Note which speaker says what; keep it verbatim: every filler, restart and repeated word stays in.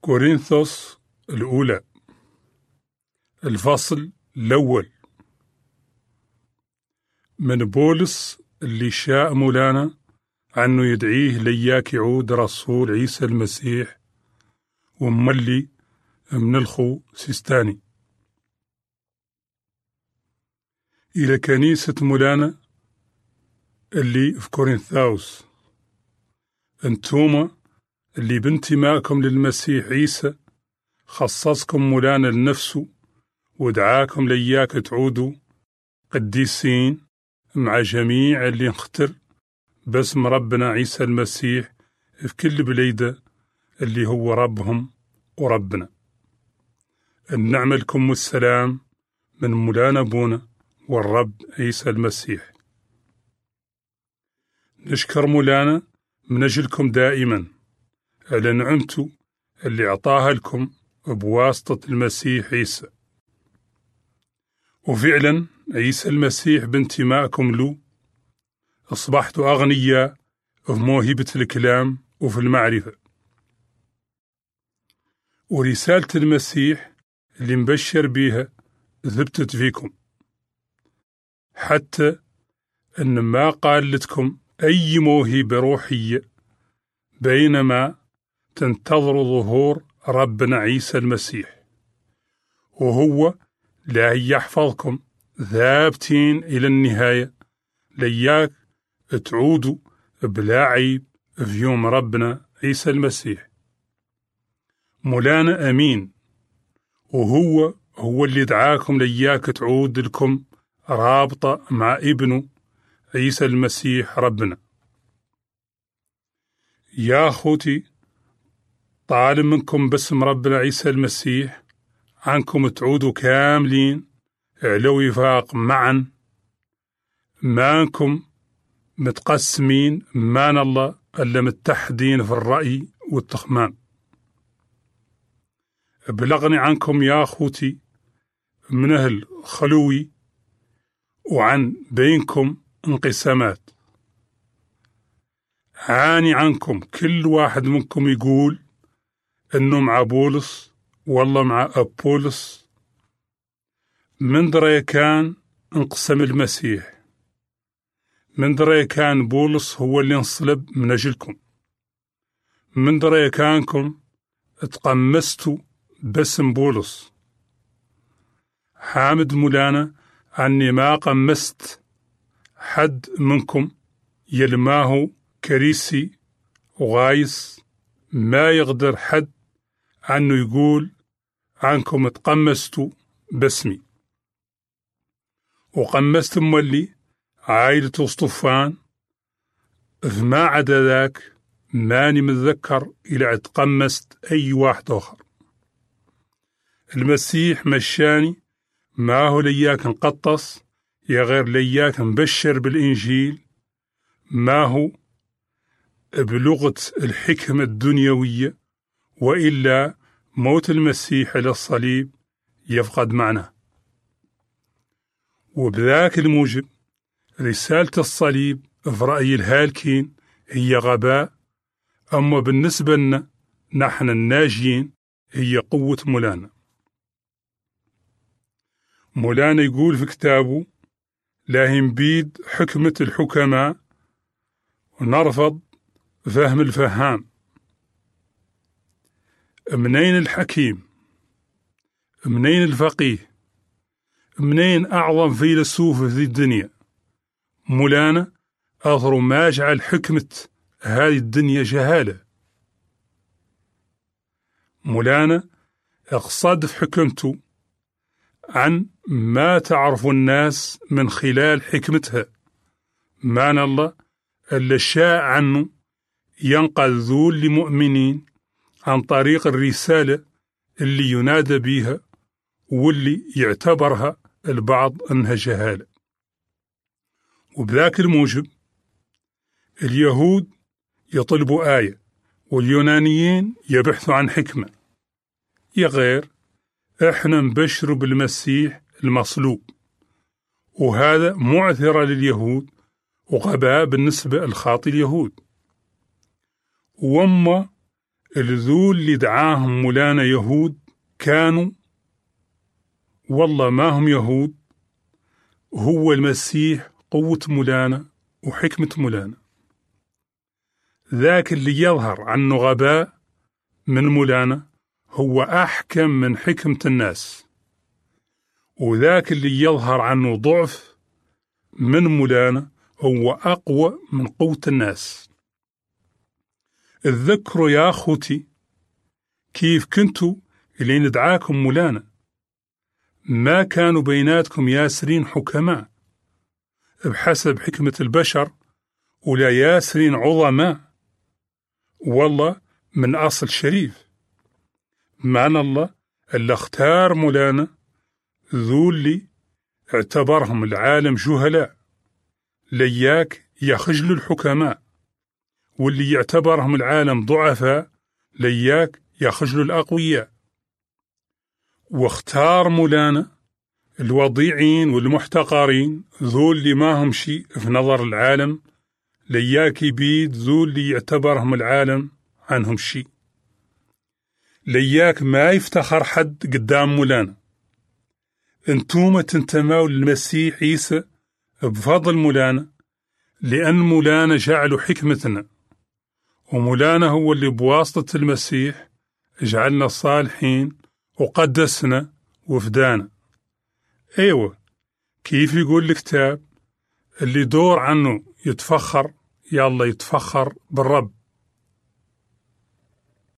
Speaker 1: كورنثوس الأولى الفصل الأول. من بولس اللي شاء مولانا عنه يدعيه لياك يعود رسول عيسى المسيح وملي من الخو سيستاني إلى كنيسة مولانا اللي في كورنثوس. انتوما اللي بانتمائكم للمسيح عيسى خصصكم مولانا لنفسه ودعاكم لياك تعودوا قديسين مع جميع اللي نختر باسم ربنا عيسى المسيح في كل بليدة اللي هو ربهم وربنا. النعمة لكم والسلام من مولانا بونا والرب عيسى المسيح. نشكر مولانا من أجلكم دائما على نعمته اللي أعطاها لكم بواسطة المسيح عيسى. وفعلا عيسى المسيح بانتمائكم له أصبحتوا أغنياء في موهبة الكلام وفي المعرفة. ورسالة المسيح اللي مبشر بيها ثبتت فيكم، حتى أن ما قالتكم أي موهبة روحية بينما تنتظروا ظهور ربنا عيسى المسيح، وهو لا يحفظكم ثابتين إلى النهاية لياك تعودوا بلا عيب في يوم ربنا عيسى المسيح. مولانا أمين، وهو هو اللي دعاكم لياك تعود لكم رابطة مع ابنه عيسى المسيح ربنا. يا أخوتي، طالب منكم باسم ربنا عيسى المسيح عنكم تعودوا كاملين على وفاق معا، ما أنكم متقسمين مان الله ألا متحدين في الرأي والتخمام. بلغني عنكم يا أخوتي من أهل خلوي وعن بينكم انقسامات. عاني عنكم كل واحد منكم يقول انه مع بولس والله مع أبولس. من دري كان انقسم المسيح، من دري كان بولس هو اللي انصلب من أجلكم، من دري كانكم اتقمستوا باسم بولس. حامد مولانا عني ما قمست حد منكم يلماه كريسي وغايس، ما يقدر حد عنه يقول عنكم اتقمستوا باسمي. وقمست مولي عائلة اسطفان، فما عدا ذاك ماني متذكر إلى اتقمست أي واحد آخر. المسيح مشاني ما هو لياك نقطص يا غير لياك نبشر بالإنجيل، ما هو بلغة الحكمة الدنيوية، وإلا موت المسيح على الصليب يفقد معناه. وبذاك الموجب رسالة الصليب في رأي الهالكين هي غباء، أما بالنسبة لنا نحن الناجين هي قوة مولانا. مولانا يقول في كتابه: لا ينبيد حكمة الحكماء ونرفض فهم الفهام. منين الحكيم؟ منين الفقيه؟ منين أعظم فيلسوف في الدنيا؟ مولانا أظهر ما جعل حكمة هذه الدنيا جهالة. مولانا اقصد في حكمته عن ما تعرف الناس من خلال حكمتها، مان الله ألا شاء عنه ينقذ ذول لمؤمنين عن طريق الرسالة اللي ينادى بها واللي يعتبرها البعض أنها جهالة. وبذاك الموجب اليهود يطلبوا آية واليونانيين يبحثوا عن حكمة. يا غير احنا نبشروا بالمسيح المصلوب، وهذا معثرة لليهود وغباء بالنسبة لخاطي اليهود. وما الذول اللي دعاهم مولانا يهود كانوا والله ما هم يهود، هو المسيح قوة مولانا وحكمة مولانا. ذاك اللي يظهر عنه غباء من مولانا هو أحكم من حكمة الناس، وذاك اللي يظهر عنه ضعف من مولانا هو أقوى من قوة الناس. تذكروا يا أخوتي كيف كنتوا اللي ندعاكم مولانا ما كانوا بيناتكم ياسرين حكماء بحسب حكمة البشر، ولا ياسرين عظماء والله من أصل شريف. معنى الله اللي اختار مولانا ذو اللي اعتبرهم العالم جهلاء لياك يخجلوا الحكماء، واللي يعتبرهم العالم ضعفاء لياك يخجلوا الأقوياء. واختار مولانا الوضيعين والمحتقرين ذو اللي ما هم شيء في نظر العالم لياك يبيد ذو اللي يعتبرهم العالم عنهم شيء. لياك ما يفتخر حد قدام مولانا. انتوما تنتموا للمسيح عيسى بفضل مولانا، لأن مولانا جعلوا حكمتنا، ومولانا هو اللي بواسطة المسيح جعلنا صالحين وقدسنا وفدانا. ايوه كيف يقول الكتاب اللي دور عنه يتفخر يلا يتفخر بالرب.